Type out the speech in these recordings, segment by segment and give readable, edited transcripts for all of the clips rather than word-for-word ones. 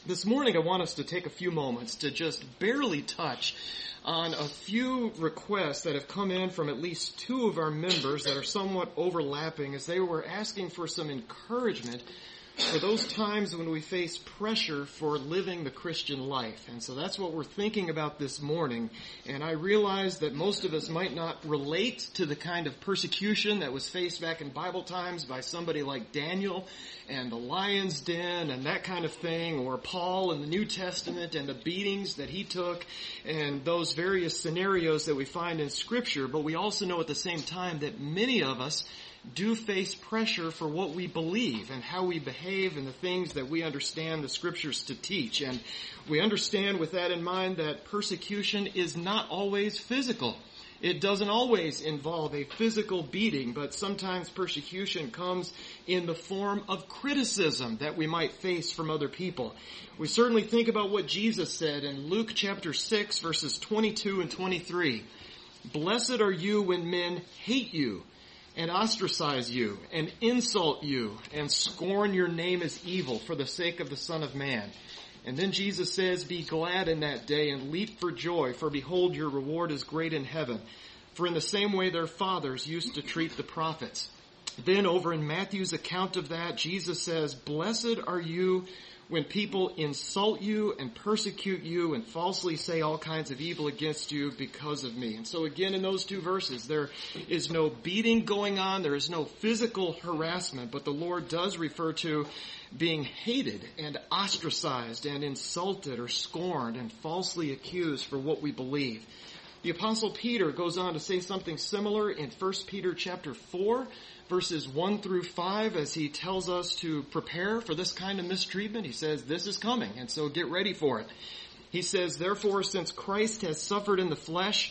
This morning I want us to take a few moments to just barely touch on a few requests that have come in from at least two of our members that are somewhat overlapping as they were asking for some encouragement for those times when we face pressure for living the Christian life. And so that's what we're thinking about this morning. And I realize that most of us might not relate to the kind of persecution that was faced back in Bible times by somebody like Daniel and the lion's den and that kind of thing, or Paul in the New Testament and the beatings that he took and those various scenarios that we find in Scripture. But we also know at the same time that many of us do face pressure for what we believe and how we behave and the things that we understand the Scriptures to teach. And we understand with that in mind that persecution is not always physical. It doesn't always involve a physical beating, but sometimes persecution comes in the form of criticism that we might face from other people. We certainly think about what Jesus said in Luke chapter 6, verses 22 and 23. "Blessed are you when men hate you, and ostracize you, and insult you, and scorn your name as evil for the sake of the Son of Man." And then Jesus says, "Be glad in that day and leap for joy, for behold, your reward is great in heaven. For in the same way their fathers used to treat the prophets." Then over in Matthew's account of that, Jesus says, "Blessed are you when people insult you and persecute you and falsely say all kinds of evil against you because of me." And so again, in those two verses, there is no beating going on. There is no physical harassment, but the Lord does refer to being hated and ostracized and insulted or scorned and falsely accused for what we believe. The Apostle Peter goes on to say something similar in 1 Peter chapter 4, verses 1 through 5, as he tells us to prepare for this kind of mistreatment. He says, this is coming, and so get ready for it. He says, "Therefore, since Christ has suffered in the flesh,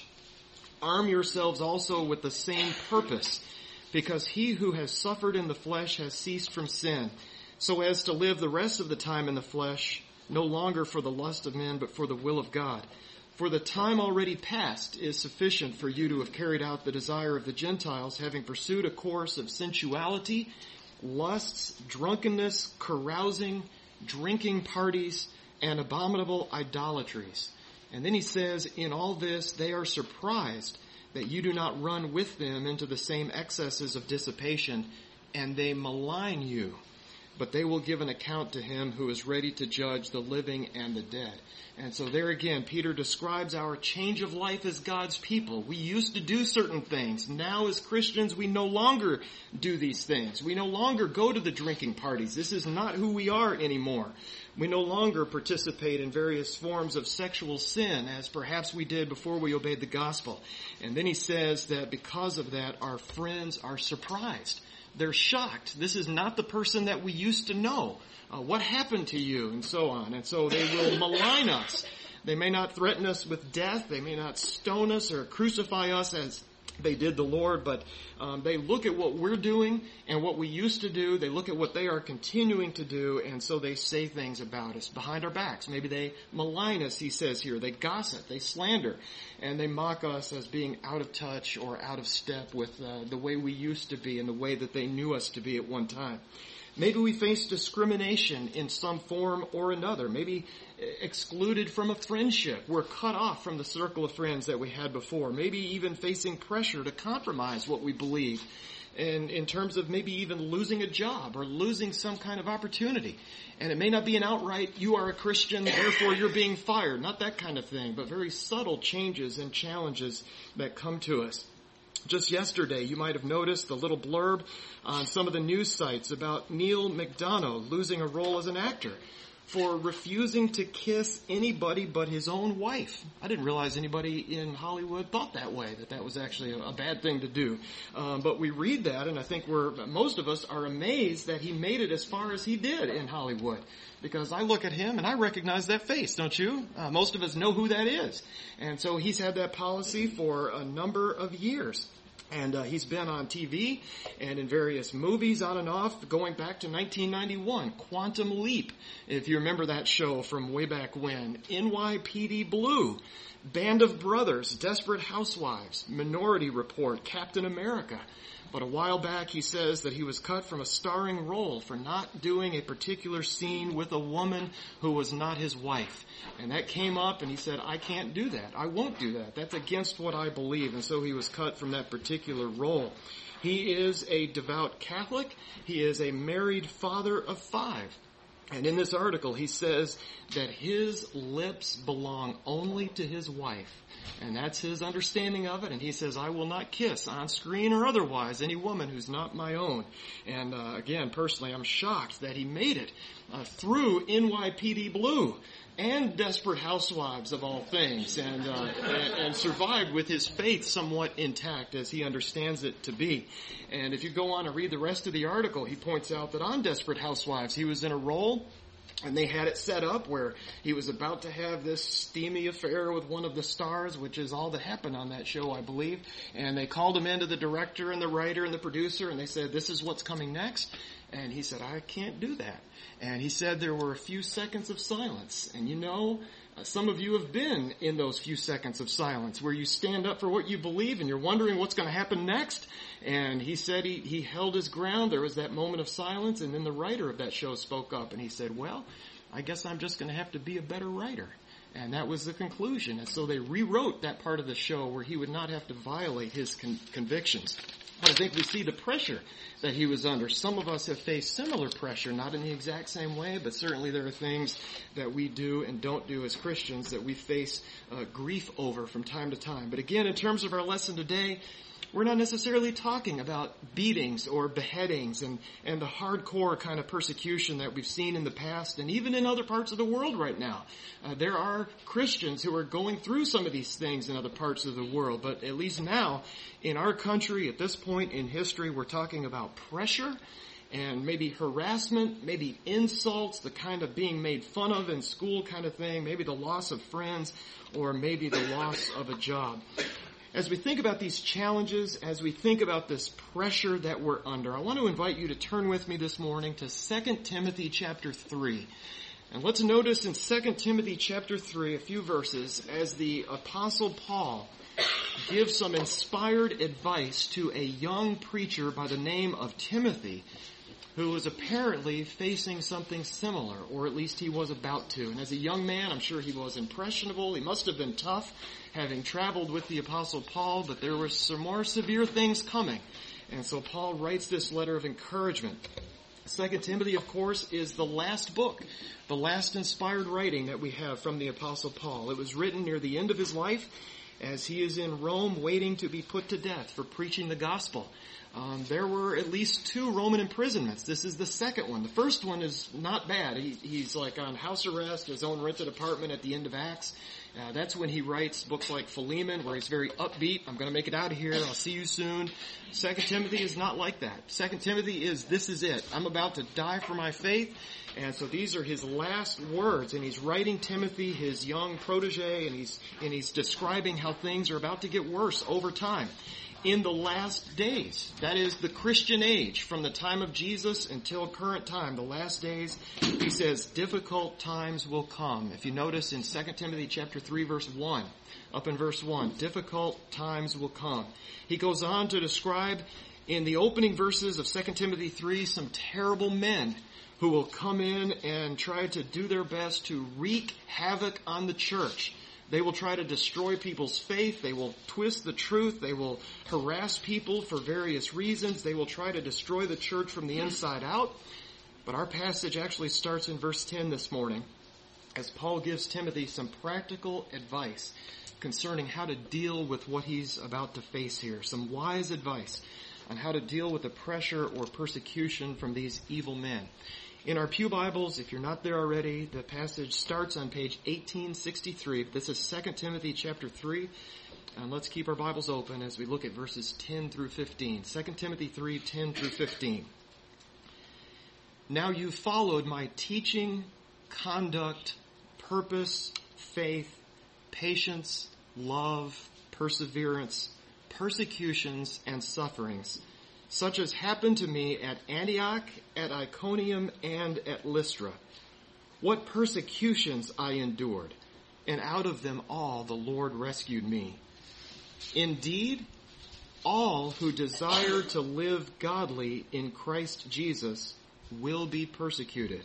arm yourselves also with the same purpose, because he who has suffered in the flesh has ceased from sin, so as to live the rest of the time in the flesh, no longer for the lust of men, but for the will of God. For the time already past is sufficient for you to have carried out the desire of the Gentiles, having pursued a course of sensuality, lusts, drunkenness, carousing, drinking parties, and abominable idolatries." And then he says, "In all this they are surprised that you do not run with them into the same excesses of dissipation, and they malign you. But they will give an account to him who is ready to judge the living and the dead." And so there again, Peter describes our change of life as God's people. We used to do certain things. Now as Christians, we no longer do these things. We no longer go to the drinking parties. This is not who we are anymore. We no longer participate in various forms of sexual sin as perhaps we did before we obeyed the gospel. And then he says that because of that, our friends are surprised. They're shocked. This is not the person that we used to know. What happened to you? And so on. And so they will malign us. They may not threaten us with death. They may not stone us or crucify us as they did the Lord, but they look at what we're doing and what we used to do. They look at what they are continuing to do, and so they say things about us behind our backs. Maybe they malign us, he says here. They gossip, they slander, and they mock us as being out of touch or out of step with the way we used to be and the way that they knew us to be at one time. Maybe we face discrimination in some form or another. Maybe excluded from a friendship. We're cut off from the circle of friends that we had before. Maybe even facing pressure to compromise what we believe. And in terms of maybe even losing a job or losing some kind of opportunity. And it may not be an outright, you are a Christian, therefore you're being fired. Not that kind of thing, but very subtle changes and challenges that come to us. Just yesterday, you might have noticed the little blurb on some of the news sites about Neil McDonough losing a role as an actor for refusing to kiss anybody but his own wife. I didn't realize anybody in Hollywood thought that way, that was actually a bad thing to do. But we read that, and I think most of us are amazed that he made it as far as he did in Hollywood. Because I look at him and I recognize that face, don't you? Most of us know who that is. And so he's had that policy for a number of years. And he's been on TV and in various movies on and off going back to 1991. Quantum Leap, if you remember that show from way back when. NYPD Blue, Band of Brothers, Desperate Housewives, Minority Report, Captain America. But a while back he says that he was cut from a starring role for not doing a particular scene with a woman who was not his wife. And that came up and he said, I can't do that. I won't do that. That's against what I believe. And so he was cut from that particular role. He is a devout Catholic. He is a married father of 5. And in this article, he says that his lips belong only to his wife. And that's his understanding of it. And he says, I will not kiss on screen or otherwise any woman who's not my own. And again, personally, I'm shocked that he made it through NYPD Blue and Desperate Housewives of all things, and survived with his faith somewhat intact as he understands it to be. And if you go on and read the rest of the article, he points out that on Desperate Housewives, he was in a role, and they had it set up where he was about to have this steamy affair with one of the stars, which is all that happened on that show, I believe. And they called him into the director and the writer and the producer, and they said, this is what's coming next. And he said, I can't do that. And he said there were a few seconds of silence. And you know, some of you have been in those few seconds of silence where you stand up for what you believe and you're wondering what's going to happen next. And he said he held his ground. There was that moment of silence, and then the writer of that show spoke up and he said, well, I guess I'm just going to have to be a better writer. And that was the conclusion. And so they rewrote that part of the show where he would not have to violate his convictions. I think we see the pressure that he was under. Some of us have faced similar pressure, not in the exact same way, but certainly there are things that we do and don't do as Christians that we face grief over from time to time. But again, in terms of our lesson today, we're not necessarily talking about beatings or beheadings and the hardcore kind of persecution that we've seen in the past and even in other parts of the world right now. There are Christians who are going through some of these things in other parts of the world, but at least now in our country at this point in history, we're talking about pressure and maybe harassment, maybe insults, the kind of being made fun of in school kind of thing, maybe the loss of friends, or maybe the loss of a job. As we think about these challenges, as we think about this pressure that we're under, I want to invite you to turn with me this morning to 2 Timothy chapter 3. And let's notice in 2 Timothy chapter 3 a few verses as the Apostle Paul gives some inspired advice to a young preacher by the name of Timothy, who was apparently facing something similar, or at least he was about to. And as a young man, I'm sure he was impressionable. He must have been tough, having traveled with the Apostle Paul, but there were some more severe things coming. And so Paul writes this letter of encouragement. 2 Timothy, of course, is the last book, the last inspired writing that we have from the Apostle Paul. It was written near the end of his life as he is in Rome waiting to be put to death for preaching the gospel. There were at least 2 Roman imprisonments. This is the second one. The first one is not bad. He's like on house arrest, his own rented apartment at the end of Acts. That's when he writes books like Philemon, where he's very upbeat. I'm going to make it out of here. I'll see you soon. 2 Timothy is not like that. 2 Timothy is, this is it. I'm about to die for my faith. And so these are his last words. And he's writing Timothy, his young protege, and he's describing how things are about to get worse over time. In the last days, that is the Christian age, from the time of Jesus until current time, the last days, he says, difficult times will come. If you notice in 2 Timothy chapter 3, verse 1, up in verse 1, difficult times will come. He goes on to describe in the opening verses of 2 Timothy 3 some terrible men who will come in and try to do their best to wreak havoc on the church. They will try to destroy people's faith. They will twist the truth. They will harass people for various reasons. They will try to destroy the church from the inside out. But our passage actually starts in verse 10 this morning as Paul gives Timothy some practical advice concerning how to deal with what he's about to face here. Some wise advice on how to deal with the pressure or persecution from these evil men. In our pew Bibles, if you're not there already, the passage starts on page 1863. This is 2 Timothy chapter 3. And let's keep our Bibles open as we look at verses 10 through 15. 2 Timothy 3, 10 through 15. Now you followed my teaching, conduct, purpose, faith, patience, love, perseverance, persecutions, and sufferings, such as happened to me at Antioch, at Iconium, and at Lystra. What persecutions I endured, and out of them all the Lord rescued me. Indeed, all who desire to live godly in Christ Jesus will be persecuted.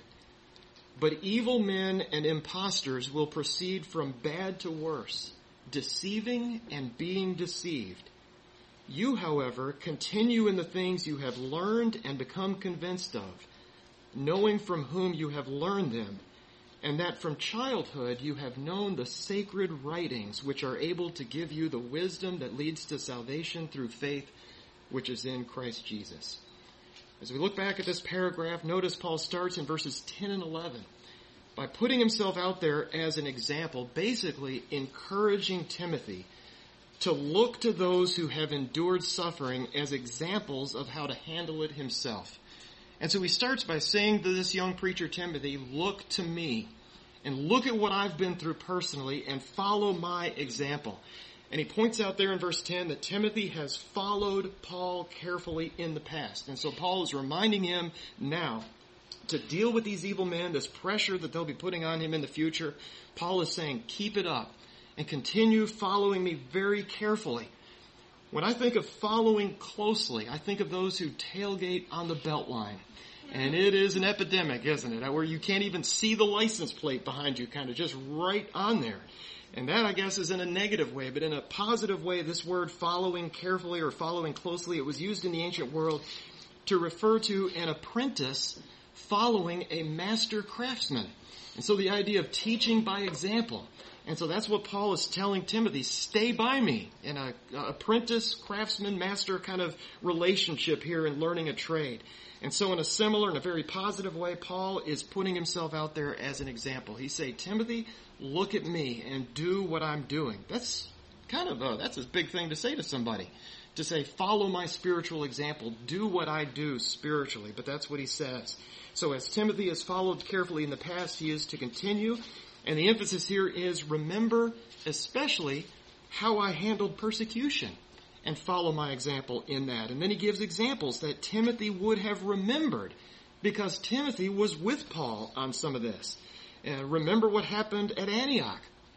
But evil men and impostors will proceed from bad to worse, deceiving and being deceived. You, however, continue in the things you have learned and become convinced of, knowing from whom you have learned them, and that from childhood you have known the sacred writings which are able to give you the wisdom that leads to salvation through faith which is in Christ Jesus. As we look back at this paragraph, notice Paul starts in verses 10 and 11 by putting himself out there as an example, basically encouraging Timothy to look to those who have endured suffering as examples of how to handle it himself. And so he starts by saying to this young preacher, Timothy, look to me and look at what I've been through personally and follow my example. And he points out there in verse 10 that Timothy has followed Paul carefully in the past. And so Paul is reminding him now to deal with these evil men, this pressure that they'll be putting on him in the future. Paul is saying, keep it up and continue following me very carefully. When I think of following closely, I think of those who tailgate on the Beltline. And it is an epidemic, isn't it? Where you can't even see the license plate behind you, kind of just right on there. And that, I guess, is in a negative way. But in a positive way, this word following carefully or following closely, it was used in the ancient world to refer to an apprentice following a master craftsman. And so the idea of teaching by example. And so that's what Paul is telling Timothy, stay by me in a apprentice, craftsman, master kind of relationship here in learning a trade. And so in a similar and a very positive way, Paul is putting himself out there as an example. He's saying, Timothy, look at me and do what I'm doing. That's that's a big thing to say to somebody. To say, follow my spiritual example, do what I do spiritually. But that's what he says. So as Timothy has followed carefully in the past, he is to continue. And the emphasis here is remember especially how I handled persecution and follow my example in that. And then he gives examples that Timothy would have remembered because Timothy was with Paul on some of this. Remember what happened at Antioch,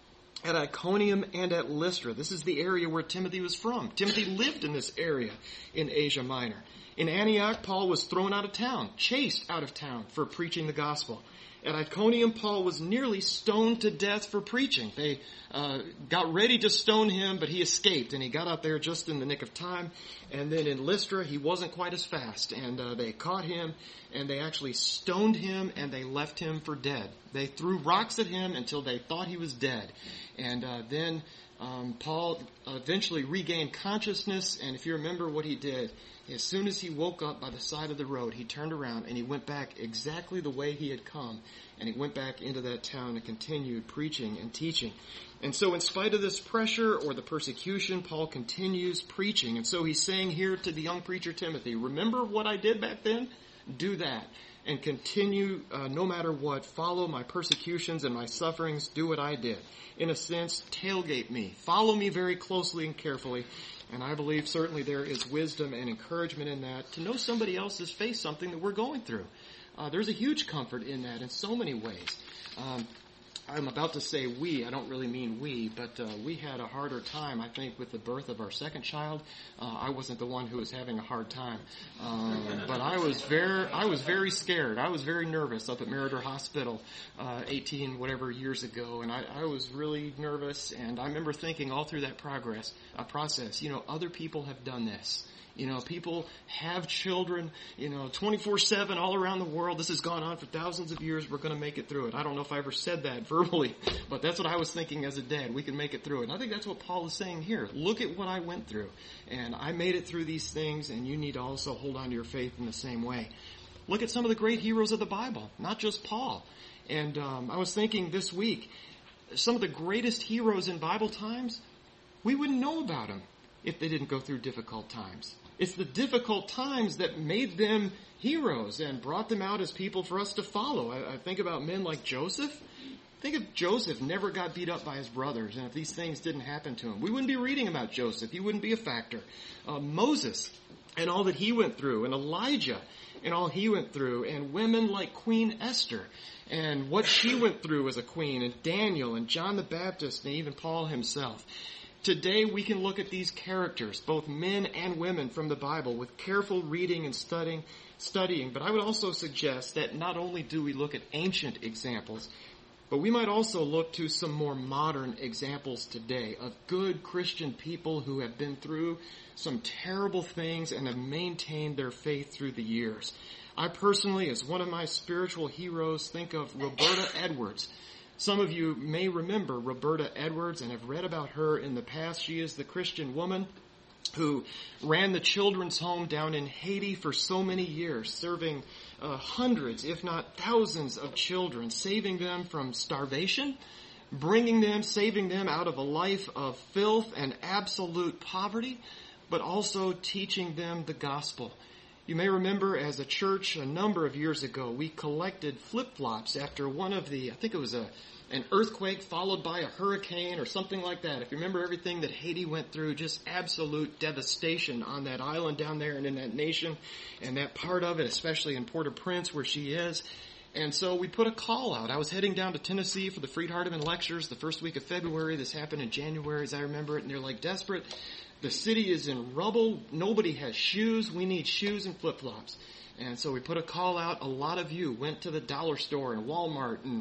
at Iconium, and at Lystra. This is the area where Timothy was from. Timothy lived in this area in Asia Minor. In Antioch, Paul was thrown out of town, chased out of town for preaching the gospel. At Iconium, Paul was nearly stoned to death for preaching. They got ready to stone him, but he escaped, and he got out there just in the nick of time. And then in Lystra, he wasn't quite as fast, and they caught him, and they actually stoned him, and they left him for dead. They threw rocks at him until they thought he was dead. And then Paul eventually regained consciousness, and if you remember what he did, as soon as he woke up by the side of the road, he turned around and he went back exactly the way he had come. And he went back into that town and continued preaching and teaching. And so in spite of this pressure or the persecution, Paul continues preaching. And so he's saying here to the young preacher Timothy, remember what I did back then? Do that. And continue, no matter what, follow my persecutions and my sufferings, do what I did. In a sense, tailgate me. Follow me very closely and carefully. And I believe certainly there is wisdom and encouragement in that to know somebody else has faced something that we're going through. There's a huge comfort in that in so many ways. I'm about to say we. I don't really mean we, but we had a harder time, I think, with the birth of our second child. I wasn't the one who was having a hard time, but I was very scared. I was very nervous up at Meritor Hospital 18 whatever years ago, and I was really nervous. And I remember thinking all through that process, other people have done this. People have children, 24/7 all around the world. This has gone on for thousands of years. We're going to make it through it. I don't know if I ever said that verbally, but that's what I was thinking as a dad. We can make it through it. And I think that's what Paul is saying here. Look at what I went through. And I made it through these things, and you need to also hold on to your faith in the same way. Look at some of the great heroes of the Bible, not just Paul. And I was thinking this week, some of the greatest heroes in Bible times, we wouldn't know about them if they didn't go through difficult times. It's the difficult times that made them heroes and brought them out as people for us to follow. I think about men like Joseph. Think if Joseph never got beat up by his brothers, and if these things didn't happen to him, we wouldn't be reading about Joseph. He wouldn't be a factor. Moses and all that he went through, and Elijah and all he went through, and women like Queen Esther and what she went through as a queen, and Daniel and John the Baptist and even Paul himself. Today we can look at these characters, both men and women from the Bible, with careful reading and studying. But I would also suggest that not only do we look at ancient examples, but we might also look to some more modern examples today of good Christian people who have been through some terrible things and have maintained their faith through the years. I personally, as one of my spiritual heroes, think of Roberta Edwards. Some of you may remember Roberta Edwards and have read about her in the past. She is the Christian woman who ran the children's home down in Haiti for so many years, serving hundreds, if not thousands of children, saving them from starvation, saving them out of a life of filth and absolute poverty, but also teaching them the gospel. You may remember as a church a number of years ago, we collected flip-flops after one of the, I think it was an earthquake followed by a hurricane or something like that. If you remember everything that Haiti went through, just absolute devastation on that island down there and in that nation and that part of it, especially in Port-au-Prince where she is. And so we put a call out. I was heading down to Tennessee for the Freed Hardeman lectures the first week of February. This happened in January as I remember it, and they're like desperate. The city is in rubble. Nobody has shoes. We need shoes and flip-flops. And so we put a call out. A lot of you went to the dollar store and Walmart and,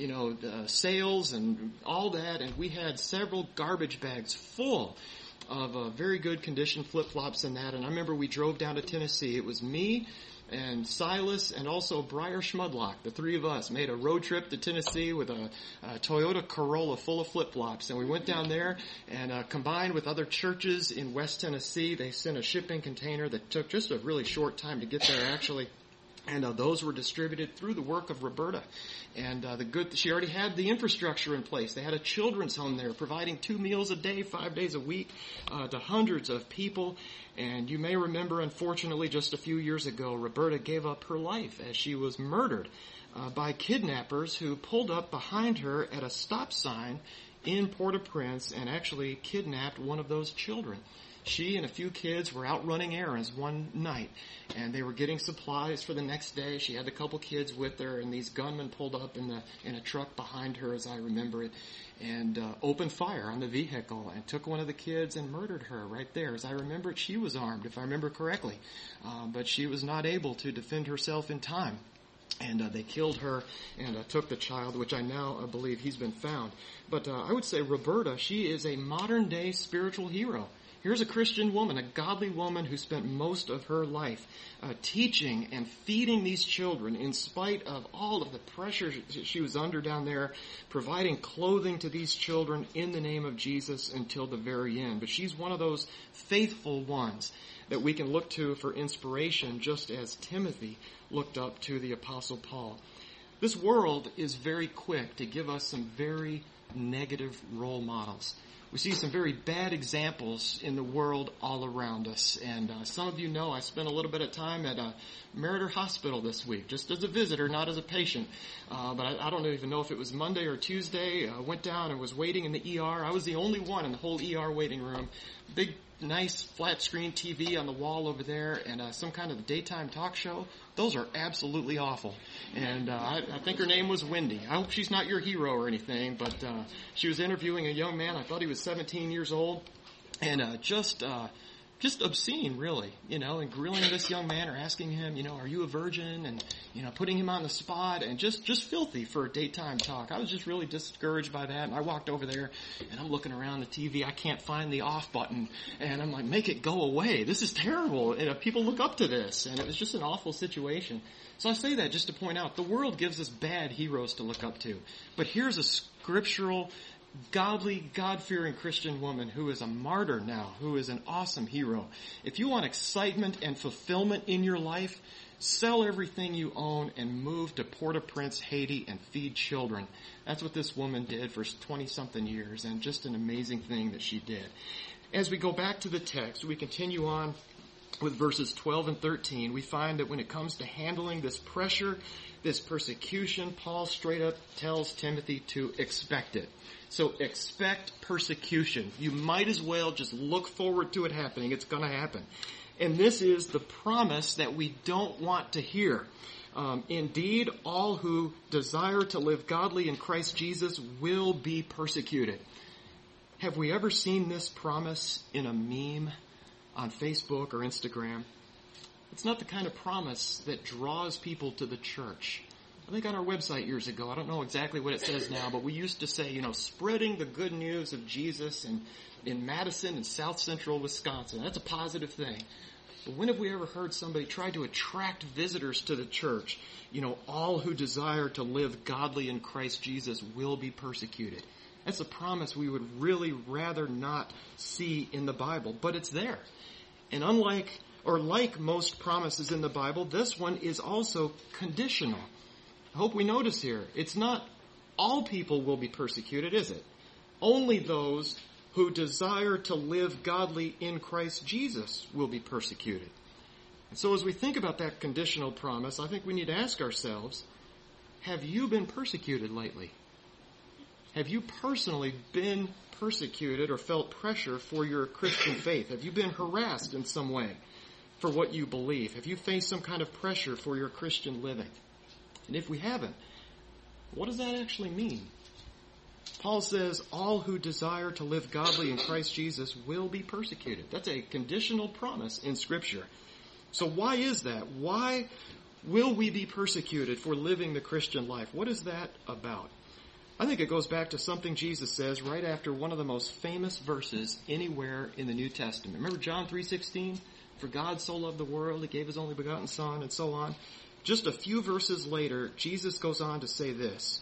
sales and all that. And we had several garbage bags full of very good condition flip-flops and that. And I remember we drove down to Tennessee. It was me and Silas and also Briar Schmudlock. The three of us made a road trip to Tennessee with a Toyota Corolla full of flip-flops. And we went down there and combined with other churches in West Tennessee, they sent a shipping container that took just a really short time to get there actually. And those were distributed through the work of Roberta. And she already had the infrastructure in place. They had a children's home there providing 2 meals a day, 5 days a week to hundreds of people. And you may remember, unfortunately, just a few years ago, Roberta gave up her life as she was murdered by kidnappers who pulled up behind her at a stop sign in Port-au-Prince and actually kidnapped one of those children. She and a few kids were out running errands one night, and they were getting supplies for the next day. She had a couple kids with her, and these gunmen pulled up in a truck behind her, as I remember it, and opened fire on the vehicle and took one of the kids and murdered her right there. As I remember it, she was armed, if I remember correctly, but she was not able to defend herself in time. And they killed her and took the child, which I now believe he's been found. But I would say Roberta, she is a modern-day spiritual hero. Here's a Christian woman, a godly woman who spent most of her life teaching and feeding these children in spite of all of the pressure she was under down there, providing clothing to these children in the name of Jesus until the very end. But she's one of those faithful ones that we can look to for inspiration, just as Timothy looked up to the Apostle Paul. This world is very quick to give us some very negative role models. We see some very bad examples in the world all around us. And some of you know I spent a little bit of time at Meriter Hospital this week, just as a visitor, not as a patient. But I don't even know if it was Monday or Tuesday. I went down and was waiting in the ER. I was the only one in the whole ER waiting room. Big, nice flat screen TV on the wall over there and some kind of daytime talk show. Those are absolutely awful. And I think her name was Wendy. I hope she's not your hero or anything, but she was interviewing a young man. I thought he was 17 years old. And just obscene, really, and grilling this young man or asking him, are you a virgin? And, putting him on the spot and just filthy for a daytime talk. I was just really discouraged by that. And I walked over there and I'm looking around the TV. I can't find the off button. And I'm like, make it go away. This is terrible. And people look up to this. And it was just an awful situation. So I say that just to point out the world gives us bad heroes to look up to. But here's a scriptural, godly, God-fearing Christian woman who is a martyr now, who is an awesome hero. If you want excitement and fulfillment in your life, sell everything you own and move to Port-au-Prince, Haiti, and feed children. That's what this woman did for 20-something years, and just an amazing thing that she did. As we go back to the text, we continue on with verses 12 and 13. We find that when it comes to handling this pressure, this persecution, Paul straight up tells Timothy to expect it. So expect persecution. You might as well just look forward to it happening. It's going to happen. And this is the promise that we don't want to hear. Indeed, all who desire to live godly in Christ Jesus will be persecuted. Have we ever seen this promise in a meme on Facebook or Instagram? It's not the kind of promise that draws people to the church. I think on our website years ago, I don't know exactly what it says now, but we used to say, spreading the good news of Jesus in Madison and South Central Wisconsin. That's a positive thing. But when have we ever heard somebody try to attract visitors to the church? All who desire to live godly in Christ Jesus will be persecuted. That's a promise we would really rather not see in the Bible, but it's there. And like most promises in the Bible, this one is also conditional. I hope we notice here, it's not all people will be persecuted, is it? Only those who desire to live godly in Christ Jesus will be persecuted. And so as we think about that conditional promise, I think we need to ask ourselves, have you been persecuted lately? Have you personally been persecuted or felt pressure for your Christian faith? Have you been harassed in some way for what you believe? Have you faced some kind of pressure for your Christian living? And if we haven't, what does that actually mean? Paul says, all who desire to live godly in Christ Jesus will be persecuted. That's a conditional promise in Scripture. So why is that? Why will we be persecuted for living the Christian life? What is that about? I think it goes back to something Jesus says right after one of the most famous verses anywhere in the New Testament. Remember John 3:16? For God so loved the world, He gave His only begotten Son, and so on. Just a few verses later, Jesus goes on to say this.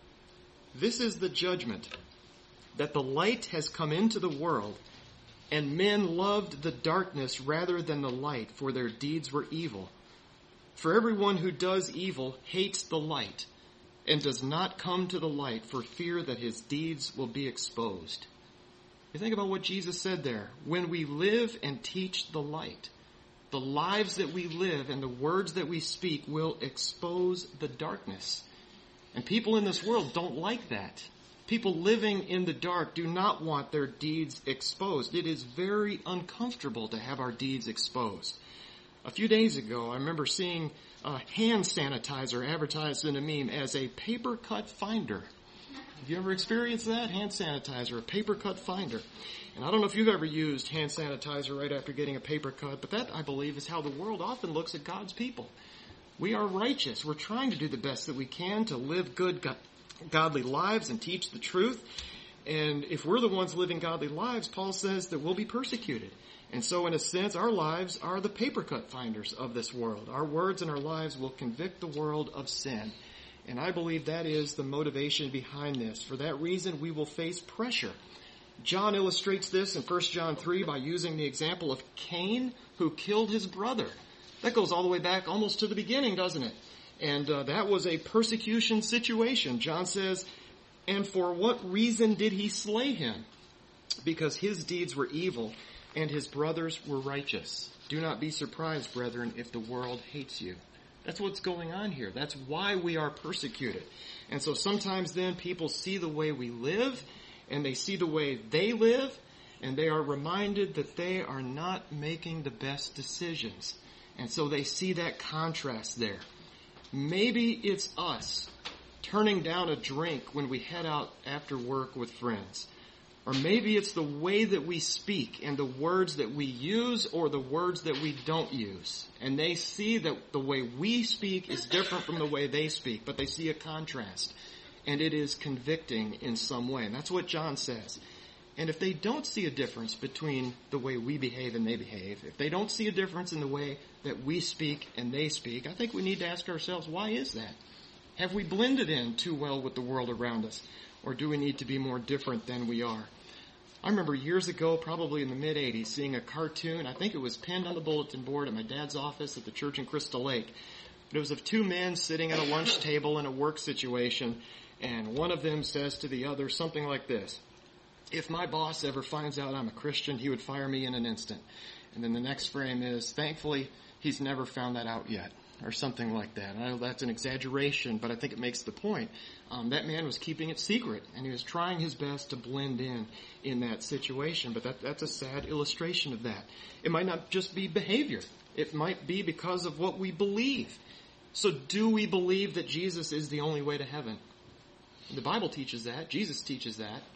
This is the judgment, that the light has come into the world, and men loved the darkness rather than the light, for their deeds were evil. For everyone who does evil hates the light, and does not come to the light for fear that his deeds will be exposed. You think about what Jesus said there. When we live and teach the light, the lives that we live and the words that we speak will expose the darkness. And people in this world don't like that. People living in the dark do not want their deeds exposed. It is very uncomfortable to have our deeds exposed. A few days ago, I remember seeing hand sanitizer advertised in a meme as a paper cut finder. Have you ever experienced that? Hand sanitizer, a paper cut finder. And I don't know if you've ever used hand sanitizer right after getting a paper cut, but that, I believe, is how the world often looks at God's people. We are righteous. We're trying to do the best that we can to live good, godly lives and teach the truth. And if we're the ones living godly lives, Paul says that we'll be persecuted. And so in a sense, our lives are the paper cut finders of this world. Our words and our lives will convict the world of sin. And I believe that is the motivation behind this. For that reason, we will face pressure. John illustrates this in 1 John 3 by using the example of Cain, who killed his brother. That goes all the way back almost to the beginning, doesn't it? And that was a persecution situation. John says, and for what reason did he slay him? Because his deeds were evil and his brothers were righteous. Do not be surprised, brethren, if the world hates you. That's what's going on here. That's why we are persecuted. And so sometimes then people see the way we live and they see the way they live and they are reminded that they are not making the best decisions. And so they see that contrast there. Maybe it's us turning down a drink when we head out after work with friends. Or maybe it's the way that we speak and the words that we use or the words that we don't use. And they see that the way we speak is different from the way they speak, but they see a contrast. And it is convicting in some way. And that's what John says. And if they don't see a difference between the way we behave and they behave, if they don't see a difference in the way that we speak and they speak, I think we need to ask ourselves, why is that? Have we blended in too well with the world around us? Or do we need to be more different than we are? I remember years ago, probably in the mid-'80s, seeing a cartoon. I think it was pinned on the bulletin board at my dad's office at the church in Crystal Lake. But it was of two men sitting at a lunch table in a work situation, and one of them says to the other something like this. If my boss ever finds out I'm a Christian, he would fire me in an instant. And then the next frame is, thankfully, he's never found that out yet. Or something like that. I know that's an exaggeration, but I think it makes the point. That man was keeping it secret, and he was trying his best to blend in that situation. But that's a sad illustration of that. It might not just be behavior. It might be because of what we believe. So do we believe that Jesus is the only way to heaven? The Bible teaches that. Jesus teaches that.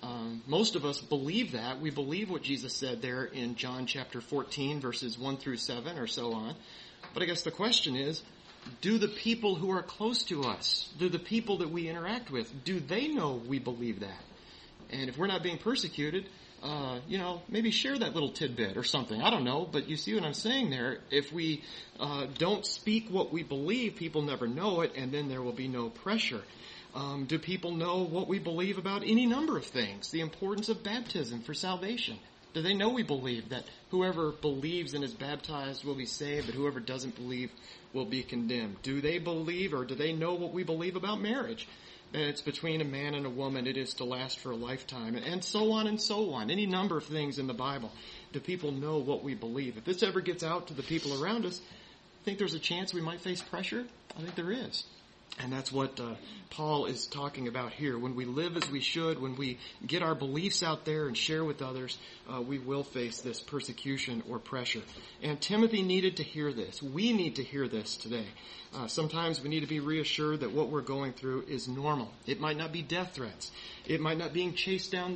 Most of us believe that. We believe what Jesus said there in John chapter 14, verses 1 through 7 or so on. But I guess the question is, do the people who are close to us, do the people that we interact with, do they know we believe that? And if we're not being persecuted, maybe share that little tidbit or something. I don't know, but you see what I'm saying there. If we don't speak what we believe, people never know it, and then there will be no pressure. Do people know what we believe about any number of things? The importance of baptism for salvation. Do they know we believe that whoever believes and is baptized will be saved, but whoever doesn't believe will be condemned? Do they believe, or do they know what we believe about marriage? That it's between a man and a woman, it is to last for a lifetime, and so on and so on. Any number of things in the Bible. Do people know what we believe? If this ever gets out to the people around us, I think there's a chance we might face pressure. I think there is. And that's what Paul is talking about here. When we live as we should, when we get our beliefs out there and share with others, we will face this persecution or pressure. And Timothy needed to hear this. We need to hear this today. Sometimes we need to be reassured that what we're going through is normal. It might not be death threats. It might not be being chased down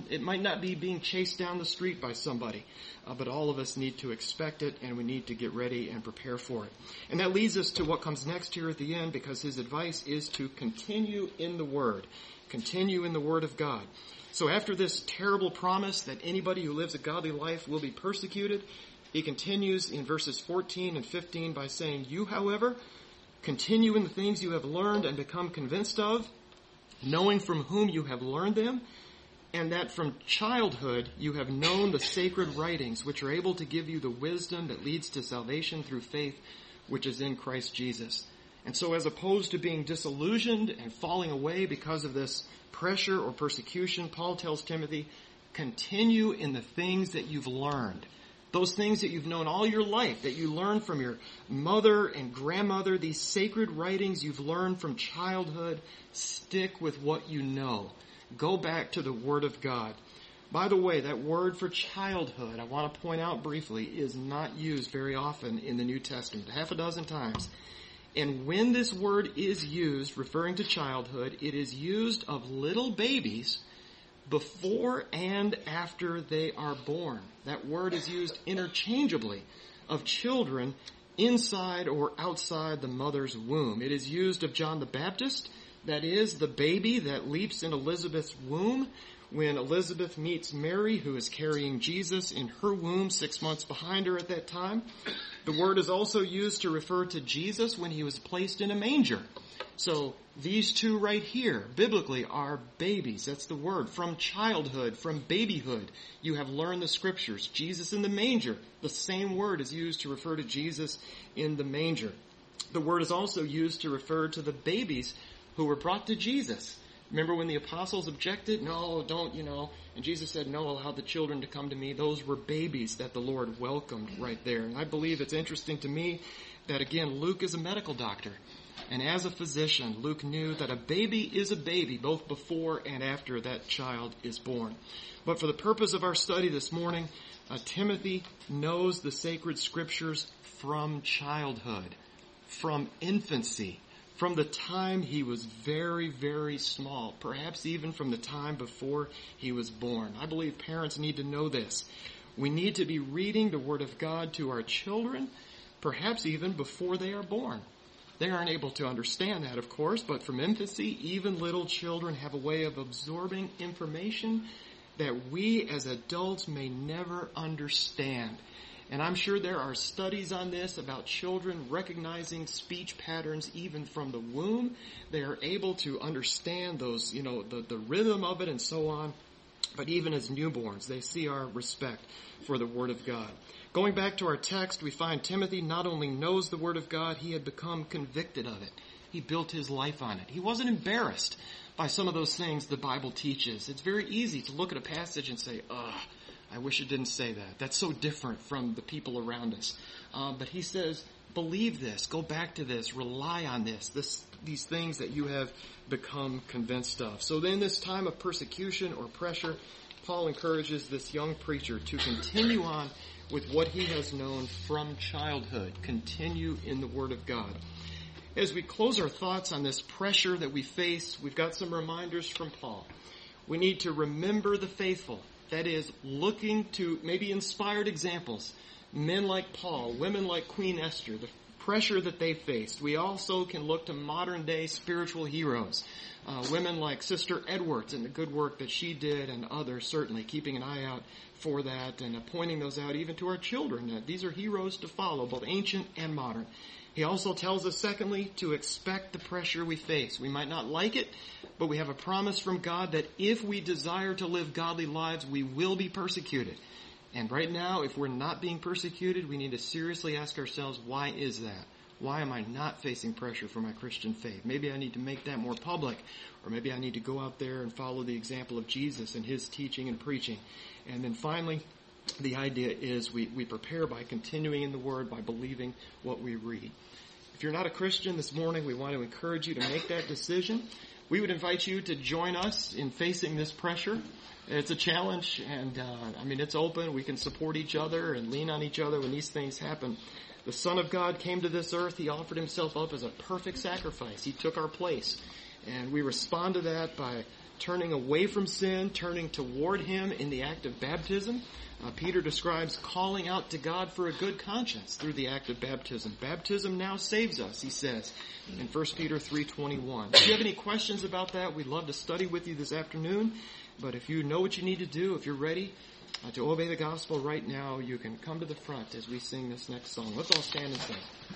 the street by somebody. But all of us need to expect it, and we need to get ready and prepare for it. And that leads us to what comes next here at the end, because his advice is to continue in the Word. Continue in the Word of God. So after this terrible promise that anybody who lives a godly life will be persecuted, he continues in verses 14 and 15 by saying, "You, however, continue in the things you have learned and become convinced of, knowing from whom you have learned them, and that from childhood you have known the sacred writings, which are able to give you the wisdom that leads to salvation through faith, which is in Christ Jesus." And so as opposed to being disillusioned and falling away because of this pressure or persecution, Paul tells Timothy, continue in the things that you've learned. Those things that you've known all your life, that you learned from your mother and grandmother, these sacred writings you've learned from childhood, stick with what you know. Go back to the Word of God. By the way, that word for childhood, I want to point out briefly, is not used very often in the New Testament, half a dozen times. And when this word is used, referring to childhood, it is used of little babies before and after they are born. That word is used interchangeably of children inside or outside the mother's womb. It is used of John the Baptist, that is, the baby that leaps in Elizabeth's womb when Elizabeth meets Mary, who is carrying Jesus in her womb 6 months behind her at that time. The word is also used to refer to Jesus when he was placed in a manger. So these two right here, biblically, are babies. That's the word. From childhood, from babyhood, you have learned the Scriptures. Jesus in the manger, the same word is used to refer to Jesus in the manger. The word is also used to refer to the babies who were brought to Jesus. Remember when the apostles objected? No, don't, And Jesus said, no, allow the children to come to me. Those were babies that the Lord welcomed right there. And I believe it's interesting to me that, again, Luke is a medical doctor. And as a physician, Luke knew that a baby is a baby, both before and after that child is born. But for the purpose of our study this morning, Timothy knows the sacred Scriptures from childhood, from infancy, from the time he was very, very small, perhaps even from the time before he was born. I believe parents need to know this. We need to be reading the Word of God to our children, perhaps even before they are born. They aren't able to understand that, of course, but from infancy, even little children have a way of absorbing information that we as adults may never understand. And I'm sure there are studies on this about children recognizing speech patterns even from the womb. They are able to understand those, the rhythm of it and so on. But even as newborns, they see our respect for the Word of God. Going back to our text, we find Timothy not only knows the Word of God, he had become convicted of it. He built his life on it. He wasn't embarrassed by some of those things the Bible teaches. It's very easy to look at a passage and say, I wish it didn't say that. That's so different from the people around us. But he says, believe this, go back to this, rely on these things that you have become convinced of. So then in this time of persecution or pressure, Paul encourages this young preacher to continue on with what he has known from childhood. Continue in the Word of God. As we close our thoughts on this pressure that we face, we've got some reminders from Paul. We need to remember the faithful. That is, looking to maybe inspired examples. Men like Paul, women like Queen Esther, the pressure that they faced. We also can look to modern day spiritual heroes. Women like Sister Edwards and the good work that she did, and others certainly keeping an eye out for that and pointing those out even to our children. These are heroes to follow, both ancient and modern. He also tells us, secondly, to expect the pressure we face. We might not like it, but we have a promise from God that if we desire to live godly lives, we will be persecuted. And right now, if we're not being persecuted, we need to seriously ask ourselves, why is that? Why am I not facing pressure for my Christian faith? Maybe I need to make that more public, or maybe I need to go out there and follow the example of Jesus and his teaching and preaching. And then finally, the idea is we prepare by continuing in the Word, by believing what we read. If you're not a Christian this morning, we want to encourage you to make that decision. We would invite you to join us in facing this pressure. It's a challenge, and it's open. We can support each other and lean on each other when these things happen. The Son of God came to this earth. He offered himself up as a perfect sacrifice. He took our place. And we respond to that by turning away from sin, turning toward him in the act of baptism. Peter describes calling out to God for a good conscience through the act of baptism. Baptism now saves us, he says in 1 Peter 3:21. If you have any questions about that, we'd love to study with you this afternoon. But if you know what you need to do, if you're ready to obey the gospel right now, you can come to the front as we sing this next song. Let's all stand and sing.